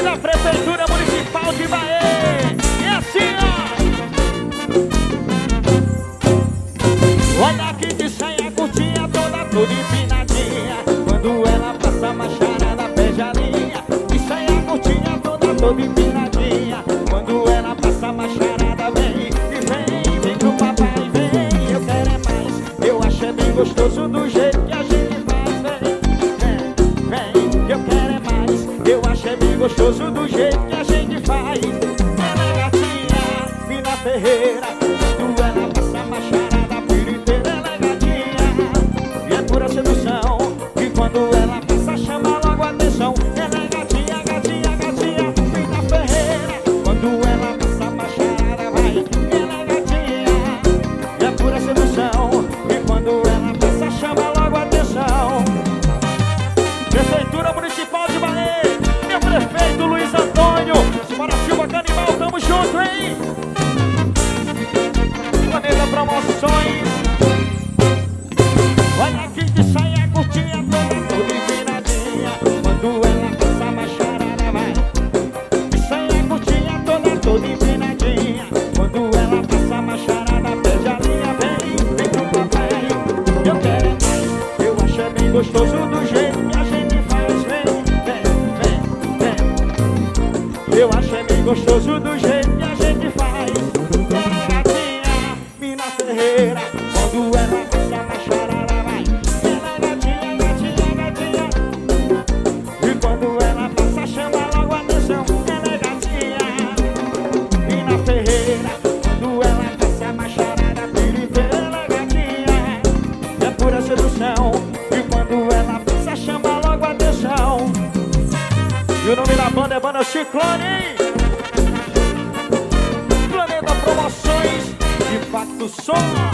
da Prefeitura Municipal de Bahia. É assim, ó. Olha aqui de saia curtinha, toda empinadinha. Quando ela passa uma charada, pede a linha. De saia curtinha, toda empinadinha. Quando ela passa uma charada, vem e vem pro papai, vem. Eu quero é mais, eu acho é bem gostoso do jeito que a gente faz, vem. Eu quero é mais, eu acho é bem gostoso do jeito que a gente faz. Ela é gatinha, Mina Ferreira. Quando ela passa uma charada, vira inteira, ela é gatinha. E é pura sedução, e quando ela passa, chama logo a atenção. Ela é gatinha, Mina Ferreira. Quando ela passa uma charada, vai. Ela é gatinha, e é pura sedução, e quando ela passa, chama logo a atenção. Prefeitura Municipal de Bahia, meu prefeito Luiz Antônio. Simara Silva Canibal, tamo junto, hein? Planeta Promoções. Olha aqui de saia curtinha, toda empinadinha. Quando ela passa uma charada, vai. De saia curtinha, toda empinadinha. Quando ela passa uma charada, pede a linha, vem pro papai. Eu quero é mais, eu acho é bem gostoso do jeito que a gente faz, vem. Eu acho é bem gostoso do jeito que a gente faz. Ela é gatinha, Mina Ferreira. Quando ela passa uma charada, vai. Ela é gatinha. E quando ela passa, chama logo a atenção. Ela é gatinha, Mina Ferreira. Quando ela passa uma charada, vira inteira, ela é gatinha. É pura sedução, e quando ela passa, chama logo a atenção. E o nome da banda é Banda Ciclone, hein? Planeta Promoções, Impacto Som.